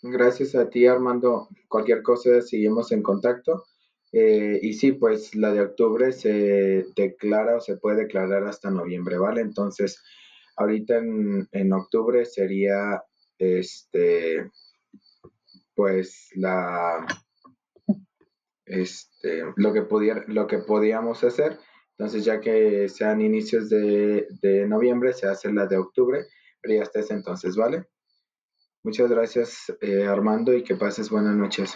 Gracias a ti, Armando. Cualquier cosa, seguimos en contacto. Y sí, pues la de octubre se declara o se puede declarar hasta noviembre, ¿vale? Entonces, ahorita en octubre sería, este, pues lo que podíamos hacer. Entonces, ya que sean inicios de noviembre, se hace la de octubre, pero ya hasta ese entonces, ¿vale? Muchas gracias, Armando, y que pases buenas noches.